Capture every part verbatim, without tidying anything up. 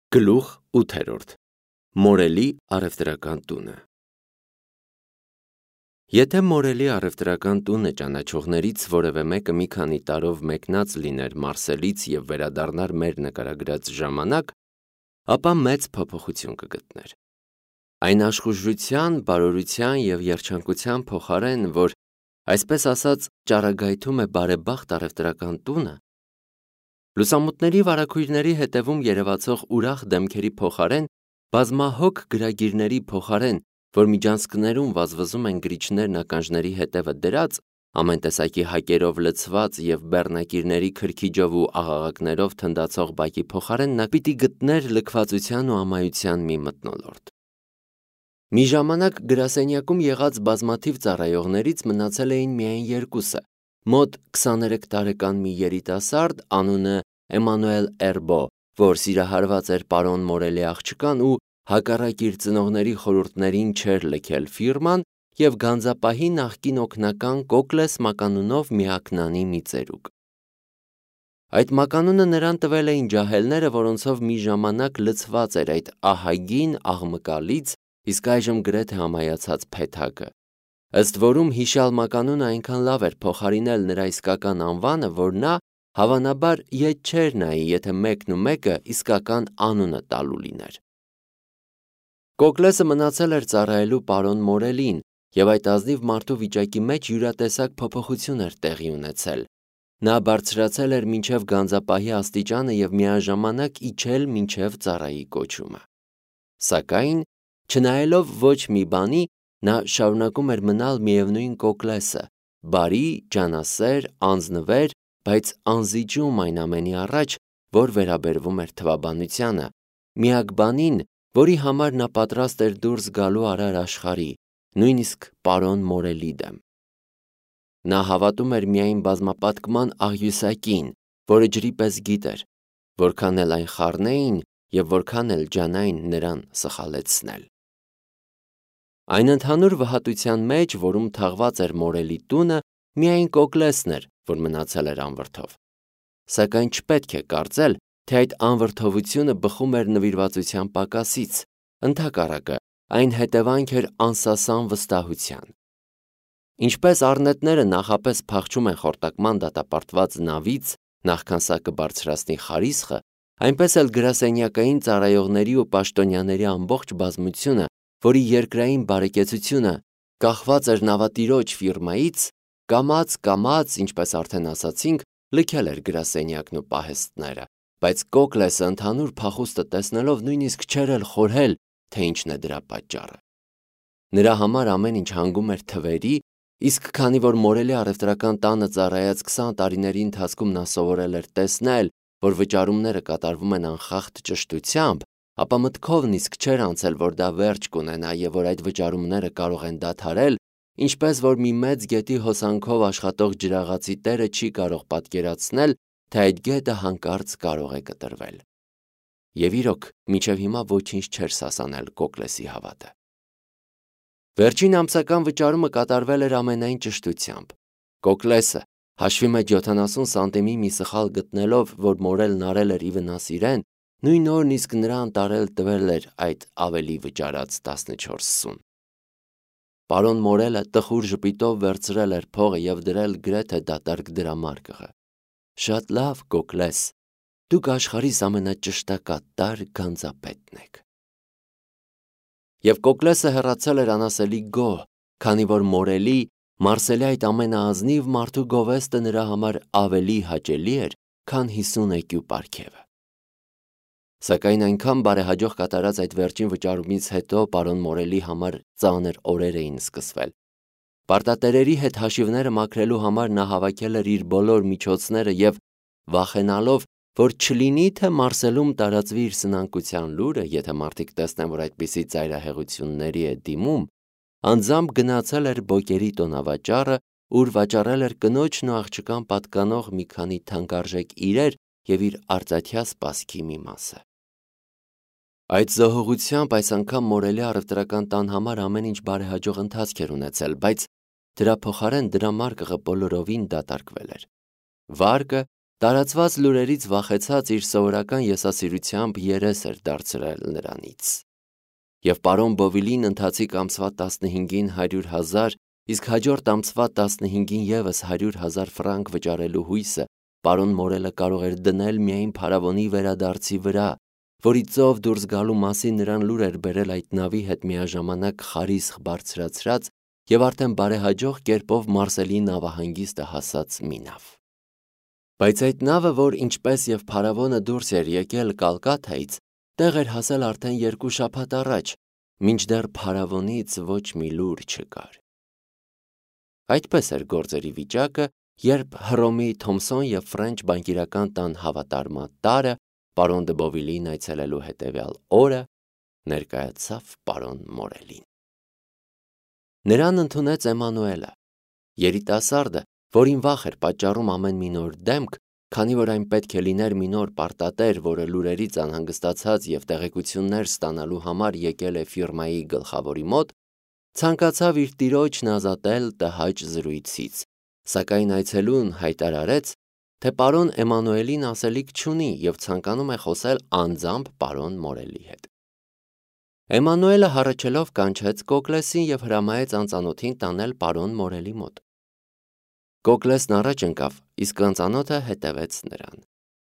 Գլուխ ութերորդ. Մորելի առևտրական տունը։ Եթե Մորելի առևտրական տունը ճանաչողներից որևէ մեկը մի քանի տարով մեկնած լիներ Մարսելից և վերադառնար մեր նկարագրած ժամանակ, ապա մեծ փոփոխություն կգտներ։ Այն աշխուժության, բարօրության և երջանկության փոխարեն, որ այսպես ասած ճառագայթում է բարեբախտ առևտրական տունը, լուսամուտների վարագույրների հետևում երևացող ուրախ դեմքերի փոխարեն, բազմահոգ գրագիրների փոխարեն, որ միջանցքներում վազվզում են գրիչներն ականջների հետևը դրած, ամեն տեսակի հակերով լցված և բեռնակիրների քրքիջով ու աղաղակներով թնդացող բակի փոխարեն նա պիտի գտներ լքվածության ու ամայության մի մթնոլորտ։ Մի ժամանակ գրասենյակում եղած բազմաթիվ ծառայողներից մնացել էին միայն երկուսը, մոտ քսաներեք տարեկան մի երիտասարդ անունը Էմանուել Էրբո, որ սիրահարված էր պարոն Մորելի աղջկան ու հակառակ իր ծնողների խորհուրդներին չէր լքել ֆիրման, և գանձապահի նախկին օգնական Կոկլես մականունով մի ակնանի մի ծերուկ։ Այդ մականունը նրան տվել էին ջահելները, որոնցով մի ժամանակ լցված էր այդ ահագին աղմկալից, իսկ այժմ գրեթե ամայացած փեթակը, ըստ որում հիշյալ մականունը այնքան լավ էր փոխարինել նրա իսկական անվանը, որ նա հավանաբար ետ չէր նայի, եթե մեկն ու մեկը իսկական անունը տալու լիներ։ Կոկլեսը մնացել էր ծառայելու պարոն Մորելին, և այդ ազնիվ մարդու վիճակի մեջ յուրատեսակ փոփոխություն էր տեղի ունեցել։ Նա բարձրացել էր մինչև գանձապահի աստիճանը և միաժամանակ իջել մինչև ծառայի կոչումը։ Սակայն, չնայելով ոչ մի բանի, նա շարունակում էր մնալ միևնույն Կոկլեսը, բարի, ջանասեր, անձնվեր, բայց անզիջում այն ամենի առաջ, որ վերաբերվում էր թվաբանությանը, միակ բանին, որի համար նա պատրաստ էր դուրս գալու արար աշխարհի, նույնիսկ պարոն Մորելի դեմ։ Նա հավատում էր միայն բազմապատկման աղյուսակին, որը ջրի պես գիտեր, որքան էլ այն խառնեին և որքան էլ ջանային նրան սխալեցնել։ Այն ընդհանուր վհատության մեջ, որում թաղված էր Մորելի տունը, միայն Կոկլեսն էր, որ մնացել էր անվրդով։ Սակայն չպետք է կարծել, թե այդ անվրդովությունը բխում էր նվիրվածության պակասից, ընդհակառակը, այն հետևանք էր անսասան վստահության։ Ինչպես առնետները նախապես փախչում են խորտակման դատապարտված նավից, նախքան սա կբարձրացնի խարիսխը, այնպես էլ գրասենյակային ծառայողների ու պաշտոնյաների ամբողջ բազմությունը, որի երկրային բարեկեցությունը կախված էր նավատիրոջ ֆիրմայից, կամաց-կամաց, ինչպես արդեն ասացինք, լքել էր գրասենյակն ու պահեստները, բայց Կոկլեսը ընդհանուր փախուստը տեսնելով նույնիսկ չէր էլ խորհել, թե ինչն է դրա պատճառը։ Նրա համար ամեն ինչ հանգում էր թվերի, իսկ քանի որ Մորելի առևտրական տանը ծառայած քսան տարիների ընթացքում նա սովորել էր տեսնել, որ վճարումները կատարվում են անխախտ ճշտությամբ, ապա մտքով նիսկ չէր անցել, որ դա վերջ կունենա և որ այդ վճարումները կարող են դադարել, ինչպես որ մի մեծ գետի հոսանքով աշխատող ջրաղացի տերը չի կարող պատկերացնել, թե այդ գետը հանկարծ կարող է կտրվել։ Եվ իրոք, մինչև հիմա ոչինչ չէր սասանել Կոկլեսի հավատը։ Վերջին ամսական վճարումը կատարվել էր ամենայն ճշտությամբ։ Կոկլեսը, հաշվի մեջ յոթանասուն սանտիմի մի սխալ գտնելով, որ Մորելն արել էր ի վնաս իրեն, նույն օրն իսկ նրան տարել տվել էր այդ ավելի վճարած տասնչորս սուն։ Պարոն Մորելը տխուր ժպիտով վերցրել էր փողը և դրել գրեթե դատարկ դրամարկղը։ Շատ լավ, Կոկլես, դուք աշխարհիս ամենաճշտակատար գանձապետն եք։ Եվ Կոկլեսը հեռացել էր անասելի գոհ, քանի որ Մորելի, Մարսելի այդ ամենաազնիվ մարդու գովեստը նրա համար ավելի հաճելի էր, քան հիսուն էկյու պարգևը։ Սակայն այնքան բարեհաջող կատարած այդ վերջին վճարումից հետո պարոն Մորելի համար ծանր օրեր էին սկսվել։ Պարտատերերի հետ հաշիվները մաքրելու համար նա հավաքել էր իր բոլոր միջոցները և, վախենալով, որ չլինի թե Մարսելում տարածվի իր սնանկության լուրը, եթե մարդիկ տեսնեն, որ այդպիսի ծայրահեղությունների է դիմում, անձամբ գնացել էր Բոկերի տոնավաճառը, ուր վաճառել էր կնոջն ու աղջկան պատկանող մի քանի թանկարժեք իրեր և իր արծաթյա սպասքի մի մասը։ Այդ զոհողությամբ այս անգամ Մորելի առևտրական տան համար ամեն ինչ բարեհաջող ընթացք էր ունեցել, բայց դրա փոխարեն դրամարկղը բոլորովին դատարկվել էր։ Վարկը, Տարածված լուրերից վախեցած իր սովորական եսասիրությամբ երես էր դարձրել նրանից։ Եվ պարոն Բովիլին ընթացիկ ամսվա տասնհինգին հարյուր հազար, իսկ հաջորդ ամսվա տասնհինգին ևս հարյուր հազար ֆրանկ վճարելու հույսը պարոն Մորելը կարող էր դնել միայն փարավոնի վերադարձի վրա, որի ծով դուրս գալու մասին նրան լուր էր բերել այդ նավի հետ միաժամանակ խարիսխ բարձրացրած եւ արդեն բարեհաջող կերպով Մարսելի նավահանգիստը հասած մի նավ։ Բայց այդ նավը, որ ինչպես եւ փարավոնը դուրս էր եկել Կալկաթայից, տեղ էր հասել արդեն երկու շաբաթ առաջ, մինչդեռ փարավոնից ոչ մի լուր չկար։ Այդպես էր գործերի վիճակը, երբ Հռոմի Թոմսոն եւ Ֆրենչ բանկիրական տան հավատարմատարը պարոն դե Բովիլին այցելելու հետեւյալ օրը ներկայացավ պարոն Մորելին։ Նրան ընդունեց Էմանուելը, երիտասարդը, որին վախ էր պատճառում ամեն մի նոր դեմք, քանի որ այն պետք է լիներ մի նոր պարտատեր, որը լուրերից անհանգստացած եւ տեղեկություններ ստանալու համար եկել է ֆիրմայի գլխավորի մոտ, ցանկացավ իր տիրոջն ազատել տհաճ զրույցից, սակայն այցելուն հայտարարեց, թե պարոն Էմանուելին ասելիք չունի եւ ցանկանում է խոսել անձամբ պարոն Մորելի հետ։ Էմանուելը հառաչելով կանչեց Կոկլեսին եւ հրամայեց անծանոթին տանել պարոն Մորելի մոտ։ Կոկլեսն առաջ ընկավ, իսկ անծանոթը հետևեց նրան։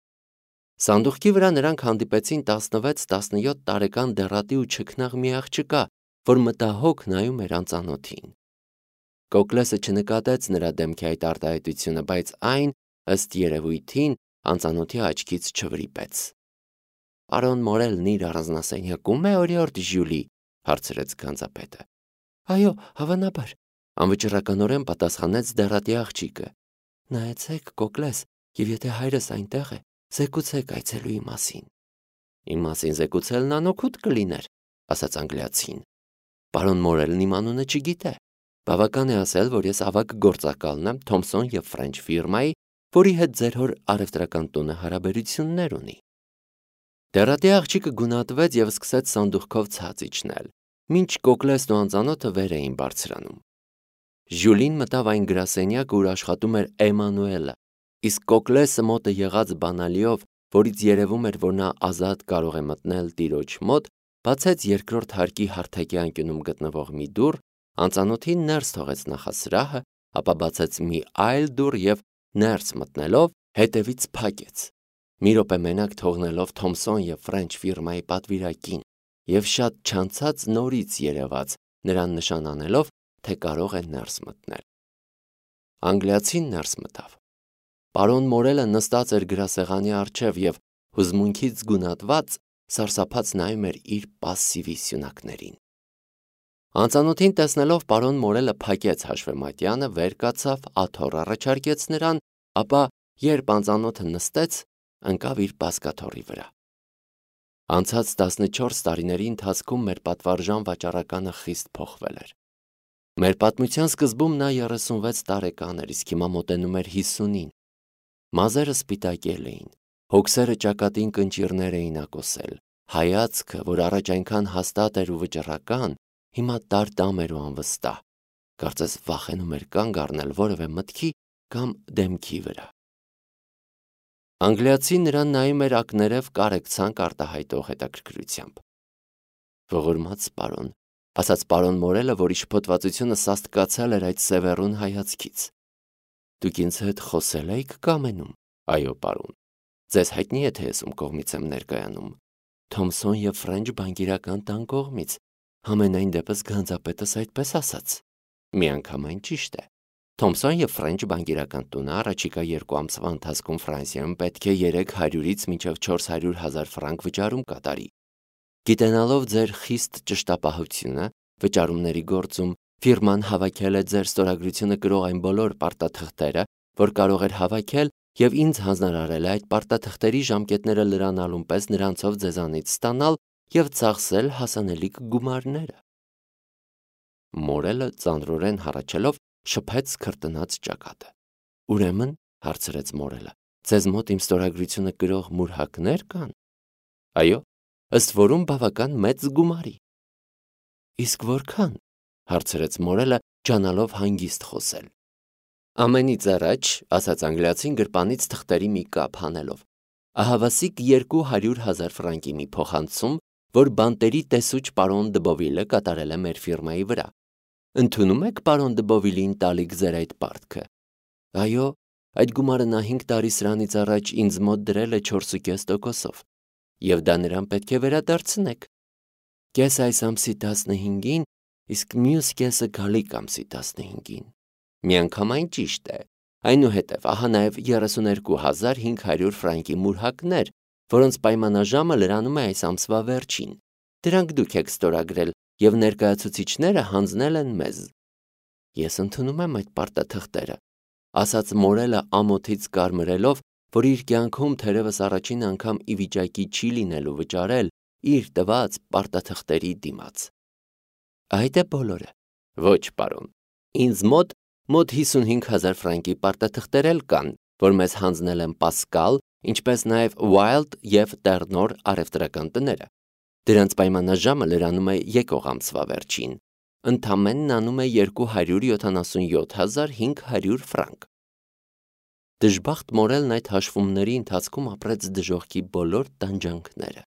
Սանդուղքի վրա նրանք հանդիպեցին տասնվեց-տասնյոթ տարեկան դեռատի ու չքնաղ մի աղջկա, որ մտահոգ նայում էր անծանոթին։ Կոկլեսը չնկատեց նրա դեմքի այդ արտահայտությունը, բայց այն, ըստ երևույթին, անծանոթի աչքից չվրիպեց։ Պարոն Մորելն իր առանձնասենյակում է օրիորդ Ժյուլի, հարցրեց գանձապետը։ Այո, հավանաբար, անվճռականորեն պատասխանեց դեռատի աղջիկը։ Նայեցեք, Կոկլես, եւ եթե հայրս այնտեղ է, զեկուցեք այցելուի մասին։ Իմ մասին զեկուցելն անօգուտ կլիներ, ասաց անգլիացին։ Պարոն Մորելն իմ անունը չգիտե։ Բավական է ասել, որ ես ավագ գործակալն եմ Թոմսոն եւ Ֆրենչ ֆիրմայի, որի հետ ձեր հոր առևտրական տունը հարաբերություններ ունի։ Դեռատի աղջիկը գունատվեց եւ սկսեց սանդուղքով ցած իջնել, մինչ Կոկլեսն ու անծանոթը վեր էին բարձրանում։ Ժյուլին մտավ այն գրասենյակը, ուր աշխատում էր Էմանուելը, իսկ Կոկլեսը մոտը եղած բանալիով, որից երևում էր, որ նա ազատ կարող է մտնել տիրոջ մոտ, բացեց երկրորդ հարկի հարթակի անկյունում գտնվող մի դուռ, անծանոթին ներս թողեց նախասրահը, ապա բացեց մի այլ դուռ եւ ներս մտնելով հետևից փակեց։ Մի րոպե մենակ թողնելով Թոմսոն եւ Ֆրենչ ֆիրմայի պատվիրակին եւ շատ չանցած նորից երևաց, նրան նշան անելով, թե կարող է ներս մտնել։ Անգլիացին ներս մտավ։ Պարոն Մորելը նստած էր գրասեղանի առջև եւ հուզմունքից գունատված սարսափած նայում էր իր պասսիվի սյունակներին։ Անծանոթին տեսնելով պարոն Մորելը փակեց հաշվեմատյանը, վեր կացավ, աթոռ առաջարկեց նրան, ապա երբ անծանոթը նստեց, ընկավ իր բազկաթոռի վրա։ Անցած տասնչորս տարիների ընթացքում մեր պատվարժան վաճառականը խիստ փոխվել էր։ Մեր պատմության սկզբում նա երեսունվեց տարեկան էր, իսկ հիմա մոտենում էր հիսունին։ Մազերը սպիտակել էին, հոգսերը ճակատին կնճիռներ էին ակոսել, հայացքը, որ առաջ այնքան հաստատ էր ու վճռական, հիմա տարտամ էր ու անվստահ, կարծես վախենում էր կանգ առնել որևէ մտքի կամ դեմքի վրա։ Անգլիացին նրան նայում էր ակներև կարեկցանք արտահայտող հետաքրքրությամբ։ Ողորմած պարոն, ասաց պարոն Մորելը, որի շփոթվածությունը սաստկացել էր այդ սևեռուն հայացքից։ Դուք ինձ հետ խոսել եք կամենում։ Այո, պարոն։ Ձեզ հայտնի է, թե ես ում կողմից եմ ներկայանում։ Թոմսոն եւ Ֆրենչ բանկիրական տան կողմից։ Համենայն դեպս գանձապետս այդպես ասաց։ Միանգամայն ճիշտ է։ Թոմսոն եւ Ֆրենչ բանկիրական տունը առաջիկա երկու ամսվա ընթացքում Ֆրանսիայում պետք է երեք հարյուրից մինչև չորս հարյուր հազար ֆրանկ վճարում կատարի։ Գիտենալով ձեր խիստ ճշտապահությունը վճարումների գործում, ֆիրման հավաքել է ձեր ստորագրությունը կրող այն բոլոր պարտաթղթերը, որ կարող էր հավաքել, եւ ինձ հանձնարարել է այդ պարտաթղթերի ժամկետները լրանալուն պես նրանցով ձեզանից ստանալ եւ ծախսել հասանելիք գումարները։ Մորելը ծանրորեն հառաչելով շփեց քրտնած ճակատը։ Ուրեմն, հարցրեց Մորելը, ձեզ մոտ իմ ստորագրությունը կրող մուրհակներ կան։ Այո, ըստ որում բավական մեծ գումարի։ Իսկ որքան, հարցրեց Մորելը, ջանալով հանգիստ խոսել։ Ամենից առաջ, ասաց անգլիացին գրպանից թղթերի մի կապ հանելով, ահավասիկ երկու հարյուր հազար ֆրանկի մի փոխանցում, որ բանտերի տեսուչ պարոն Դբովիլը կատարել է մեր ֆիրմայի վրա։ Ընդունում եք պարոն Դբովիլին տալիք ձեր այդ պարտքը։ Այո, այդ գումարը նա հինգ տարի սրանից առաջ ինձ մոտ դրել է չորսուկես տոկոսով, եւ դա նրան պետք է վերադարձնեք։ Կես այս ամսի տասնհինգին, իսկ մյուս կեսը գալիք ամսի տասնհինգին։ Միանգամայն ճիշտ է։ Այնուհետև ահա նաև երեսուներկու հազար հինգ հարյուր ֆրանկի մուրհակներ, որոնց պայմանաժամը լրանում է այս ամսվա վերջին։ Դրանք դուք եք ստորագրել եւ ներկայացուցիչները հանձնել են մեզ։ Ես ընդունում եմ այդ պարտաթղթերը, ասաց Մորելը ամոթից կարմրելով, որ իր կյանքում թերևս առաջին անգամ ի վիճակի չի լինելու վճարել իր տված պարտաթղթերի դիմաց։ Այդ է բոլորը։ Ոչ, պարոն։ Ինձ մոտ մոտ հիսունհինգ հազար ֆրանկի պարտաթղթեր էլ կան, որ մեզ հանձնել են Պասկալ, ինչպես նաև Wild եւ Տեռնոր առևտրական տները։ Դրանց պայմանաժամը լրանում է եկող ամսվա վերջին։ Ընդամենն անում է երկու հարյուր յոթանասունյոթ հազար հինգ հարյուր ֆրանկ։ Դժբախտ Մորելն այդ հաշվումների ընթացքում ապրեց դժոխքի բոլոր տանջանքները։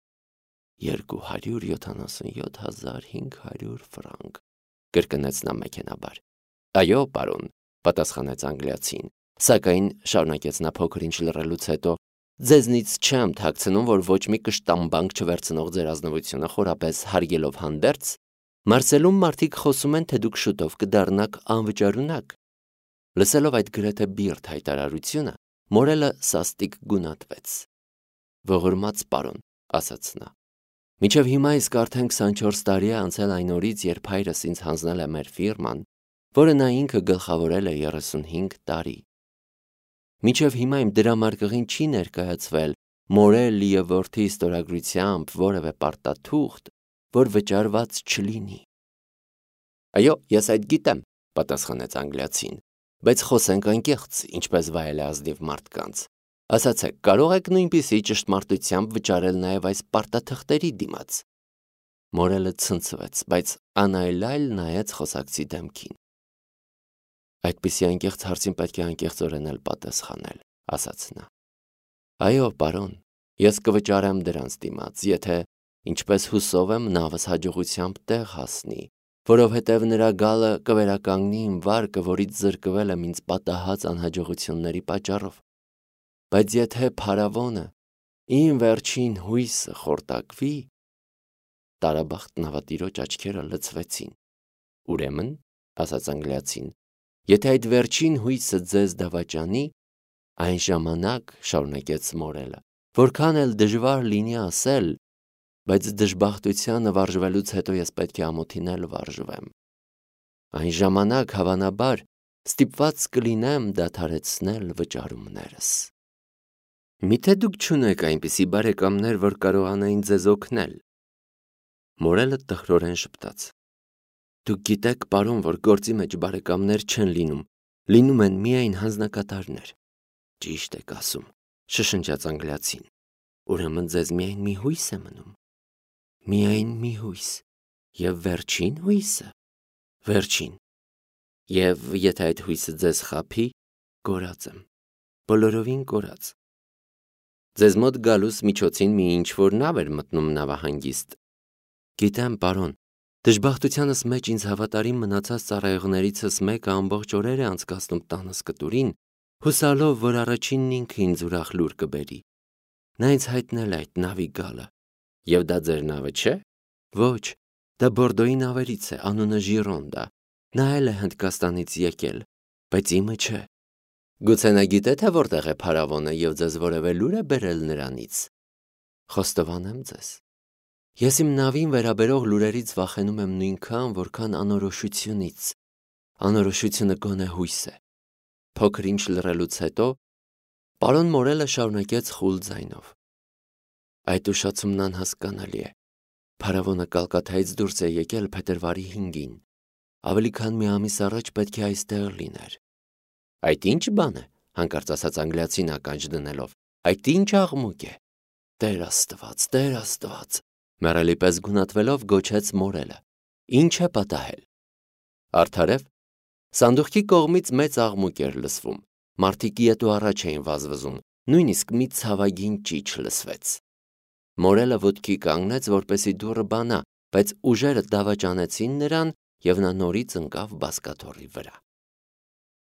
Երկու հարյուր յոթանասունյոթ հազար հինգ հարյուր ֆրանկ, կրկնեց նա մեքենաբար։ Այո, պարոն, պատասխանեց անգլիացին, սակայն շարունակեց նա փոքր ինչ լռելուց հետո, ձեզնից չեմ թաքցնում, որ ոչ մի կշտամբանք չվերցնող ձեր ազնվությունը խորապես հարգելով հանդերձ, Մարսելում մարդիկ խոսում են, թե դուք շուտով կդառնաք անվճարունակ։ Լսելով այդ գրեթե բիրտ հայտարարությունը, Մորելը սաստիկ գունատվեց։ Ողորմած պարոն, ասաց նա, մինչև հիմա իսկ արդեն քսանչորս տարի է անցել այն օրից, երբ հայրս ինձ հանձնել է մեր ֆիրման, որը նա ինքը գլխավորել է երեսունհինգ տարի։ Մինչև հիմա իմ դրամարկղին չի ներկայացվել Մորելի եւ որդի ստորագրությամբ որևէ պարտաթուղթ, որ վճարված չլինի։ Այո, ես այդ գիտեմ, պատասխանեց անգլիացին, բայց խոսենք անկեղծ, ինչպես վայել է ազնիվ մարդկանց։ Ասացեք, կարող եք նույնպիսի ճշտմարտությամբ վճարել նաև այս պարտաթղթերի դիմաց։ Մորելը ցնցվեց, բայց անայլայլ նայեց խոսակցի դեմքին։ Այդպիսի անկեղծ հարցին պետք է անկեղծորեն էլ պատասխանել, ասաց նա։ Այո, պարոն, ես կվճարեմ դրանց դիմաց, եթե, ինչպես հուսով եմ, նավս հաջողությամբ տեղ հասնի, որովհետև նրա գալը կվերականգնի իմ վարկը, որից զրկվել եմ ինձ պատահած անհաջողությունների պատճառով։ Բայց եթե փարավոնը, իմ վերջին հույսը խորտակվի, տարաբախտ նավատիրոջ աչքերը լցվեցին։ Ուրեմն, ասաց անգլիացին, եթե այդ վերջին հույսը ձեզ դավաճանի, այն ժամանակ, շարունակեց Մորելը, որքան էլ դժվար լինի ասել, բայց դժբախտությանը վարժվելուց հետո ես պետք է ամոթին էլ վարժվեմ։ Այն ժամանակ, հավանաբար, ստիպված կլինեմ դադարեցնել վճարումներս։ Միթե դուք չունեք այնպիսի բարեկամներ, որ կարողանային ձեզ օգնել։ Մորելը տխրորեն շփտաց։ Դուք գիտեք, պարոն, որ գործի մեջ բարեկամներ չեն լինում, լինում են միայն հանձնակատարներ։ Ճիշտ եք ասում, շշնջաց անգլիացին։ Ուրեմն ձեզ միայն մի հույս է մնում։ Միայն մի հույս։ Եվ վերջին հույսը։ Վերջին։ Եվ եթե այդ հույսը ձեզ խաբի, կորած եմ։ Բոլորովին կորած։ Ձեզ մոտ գալուս միջոցին մի ինչ-որ նավ էր մտնում նավահանգիստ։ Գիտեմ, պարոն, դժբախտությանս մեջ ինձ հավատարիմ մնացած ծառայողներիցս մեկը ամբողջ օրեր է անցկացնում տանս կտուրին, հուսալով, որ առաջինն ինքը ինձ ուրախ լուր կբերի։ Նա ինձ հայտնել է այդ նավի գալը։ Եվ դա ձեր նավը չէ։ Ոչ, դա Բորդոյի նավերից է, անունը Ժիրոնդա։ Նա էլ է Հնդկաստանից եկել, բայց իմը չէ։ Գուցե նա գիտե, թե որտեղ է փարավոնը եւ ձեզ որևէ լուր է բերել նրանից։ Խոստովանեմ ձեզ։ Ես իմ նավին վերաբերող լուրերից վախենում եմ նույնքան, որքան անորոշությունից։ Անորոշությունը գոնե հույս է։ Փոքր ինչ լռելուց հետո պարոն Մորելը շարունակեց խուլ ձայնով. Այդ ուշացումն անհասկանալի է։ Փարավոնը Կալկաթայից դուրս է եկել փետրվարի հինգին։ Ավելի քան մի ամիս առաջ պետք է այստեղ լիներ։ Այդ ինչ բան է, հանկարծ ասաց անգլիացին ականջ դնելով։ Այդ ինչ աղմուկ է։ Տեր Աստված, Տեր Աստված, մեռելի պես գունատվելով գոչեց Մորելը։ Ինչ է պատահել։ Արդարև, Սանդուղքի կողմից մեծ աղմուկ էր լսվում, մարդիկ ետ ու առաջ էին վազվզում, նույնիսկ մի ցավագին ճիչ լսվեց։ Մորելը ոտքի կանգնեց, որպեսզի դուռը բանա, բայց ուժերը դավաճանեցին նրան, և նա նորից ընկավ բազկաթոռի վրա։